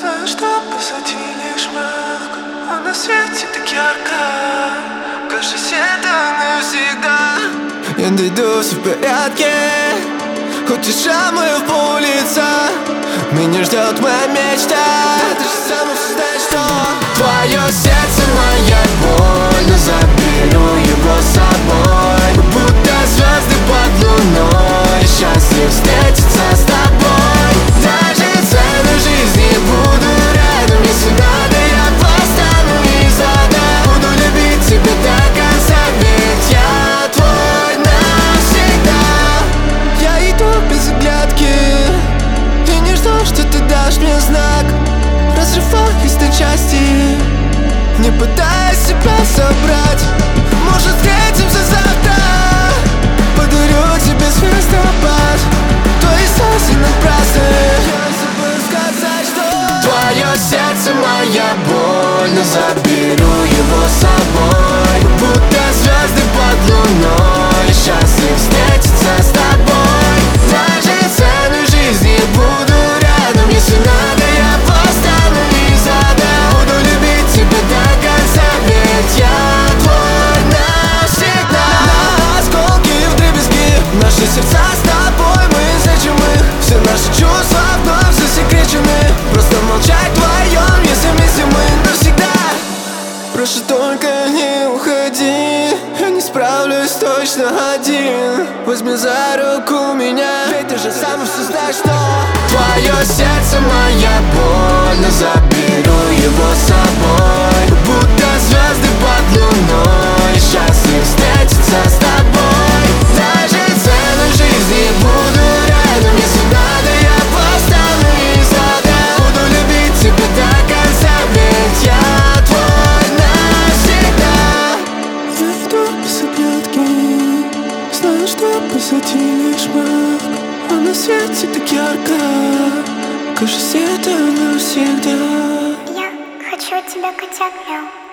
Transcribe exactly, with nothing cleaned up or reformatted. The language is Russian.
Знаю, что позади лишь мрак, а на свете так ярко. Кажется, это навсегда. Я дойду, все в порядке, хоть и шрамы в пол лица. Меня ждет моя мечта. Ты же сам знаешь, что твое сердце моя боль, но заберу его с собой. Мы будто звезды под луной, счастлив встретиться с тобой. Даже цену жизни буду рядом, если надо, я постану из ада. Буду любить тебя до конца, ведь я твой навсегда. Я иду без оглядки и не жду, что ты дашь мне знак. Разрываюсь на части, не пытаясь себя собрать. Может, встретимся завтра, подарю тебе звездопад. Твои слезы напрасны. Я забыл сказать, что твое сердце моя боль, но заберу его с собой. Будто звезды под луной, счастлив встретиться с тобой. Даже цену жизни буду рядом, если надо, я постану из ада. Буду любить тебя до конца, ведь я твой навсегда. На осколки вдребезги наши сердца с тобой, мы излечим их. Все наши чувства вновь засекречены. Просто молчать вдвоем, если вместе мы навсегда. Прошу, только не уходи, я не справлюсь точно один. Возьми за руку меня, ведь ты же сам все знаешь, что твое сердце моя боль, но заберу его с собой. Будто звезды под луной, счастлив встретиться с тобой. Даже цену жизни буду рядом, если надо, я постану из ада. Буду любить тебя до конца, ведь я твой навсегда. Я иду без оглядки, знаю, что позади лишь мрак, а на свете так ярко. Кажется, это навсегда. Я хочу от тебя котят, мяу.